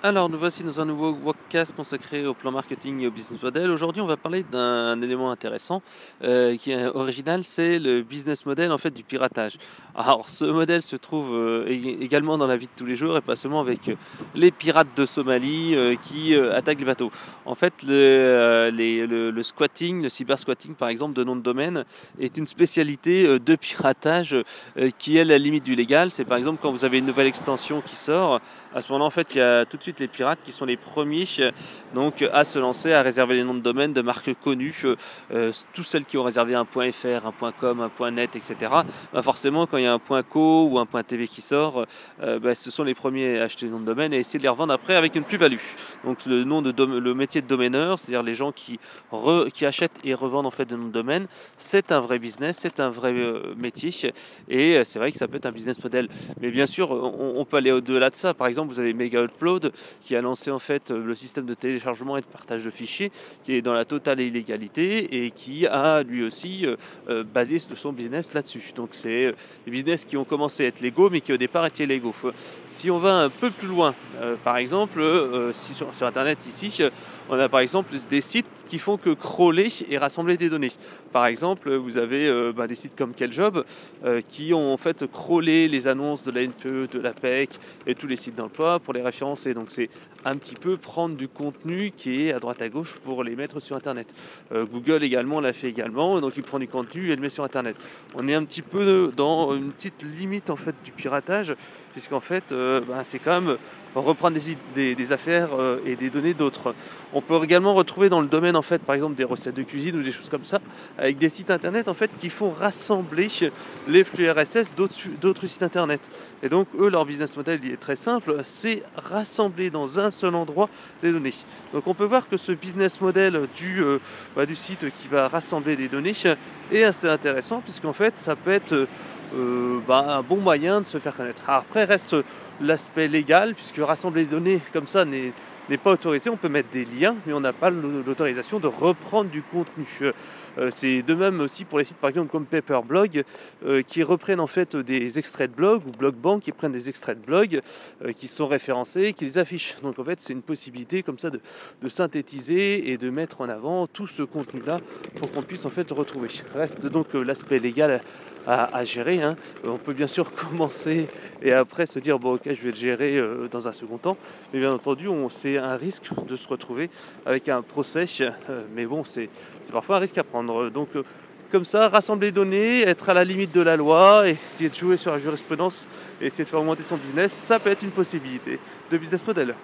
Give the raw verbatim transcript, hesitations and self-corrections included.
Alors, nous voici dans un nouveau Wokcast consacré au plan marketing et au business model. Aujourd'hui, on va parler d'un élément intéressant euh, qui est original, c'est le business model en fait du piratage. Alors, ce modèle se trouve euh, ég- également dans la vie de tous les jours et pas seulement avec euh, les pirates de Somalie euh, qui euh, attaquent les bateaux. En fait, le, euh, les- le, le squatting, le cyber squatting par exemple de nom de domaine est une spécialité euh, de piratage euh, qui est la limite du légal. C'est par exemple quand vous avez une nouvelle extension qui sort. À ce moment-là, en fait, il y a tout de suite les pirates qui sont les premiers euh, donc, à se lancer, à réserver les noms de domaine de marques connues. Euh, euh, tous celles qui ont réservé un .fr, un .com, un .net, et cetera. Bah forcément, quand il y a un .co ou un .tv qui sort, euh, bah, ce sont les premiers à acheter les noms de domaine et essayer de les revendre après avec une plus-value. Donc le nom de dom- le métier de domaineur, c'est-à-dire les gens qui, re- qui achètent et revendent en fait des noms de domaine, c'est un vrai business, c'est un vrai euh, métier et euh, c'est vrai que ça peut être un business model. Mais bien sûr, on, on peut aller au-delà de ça. Par exemple, vous avez Mega Upload qui a lancé en fait le système de téléchargement et de partage de fichiers qui est dans la totale illégalité et qui a lui aussi euh, euh, basé son business là-dessus. Donc c'est euh, des business qui ont commencé à être légaux mais qui au départ étaient illégaux. Si on va un peu plus loin, euh, par exemple, euh, si sur, sur Internet ici, on a par exemple des sites qui font que crawler et rassembler des données. Par exemple, vous avez euh, bah, des sites comme Queljob euh, qui ont en fait crawlé les annonces de la N P E, de la P E C et tous les sites d'emploi pour les référencer. Donc c'est un petit peu prendre du contenu qui est à droite à gauche pour les mettre sur Internet. Euh, Google également l'a fait également, donc il prend du contenu et le met sur Internet. On est un petit peu dans une petite limite en fait du piratage, puisqu'en fait euh, bah, c'est quand même reprendre des, des, des affaires euh, et des données d'autres. On peut également retrouver dans le domaine en fait par exemple des recettes de cuisine ou des choses comme ça, avec des sites internet en fait qui font rassembler les flux R S S d'autres, d'autres sites internet. Et donc eux leur business model il est très simple, c'est rassembler dans un seul endroit les données. Donc on peut voir que ce business model du, euh, bah, du site qui va rassembler les données est assez intéressant, puisqu'en fait ça peut être euh, bah, un bon moyen de se faire connaître. Alors après reste l'aspect légal, puisque rassembler des données comme ça n'est, n'est pas autorisé. On peut mettre des liens, mais on n'a pas l'autorisation de reprendre du contenu. Euh, c'est de même aussi pour les sites par exemple comme Paperblog, euh, qui reprennent en fait des extraits de blog, ou Blogbank qui prennent des extraits de blog euh, qui sont référencés, qui les affichent. Donc en fait c'est une possibilité comme ça de, de synthétiser et de mettre en avant tout ce contenu-là pour qu'on puisse en fait retrouver. Reste donc euh, l'aspect légal à, à gérer. Hein. On peut bien sûr commencer et après se dire bon ok je vais le gérer euh, dans un second temps, mais bien entendu on c'est un risque de se retrouver avec un procès, euh, mais bon c'est, c'est parfois un risque à prendre. Donc euh, comme ça, rassembler les données, être à la limite de la loi, et essayer de jouer sur la jurisprudence et essayer de faire augmenter son business, ça peut être une possibilité de business model.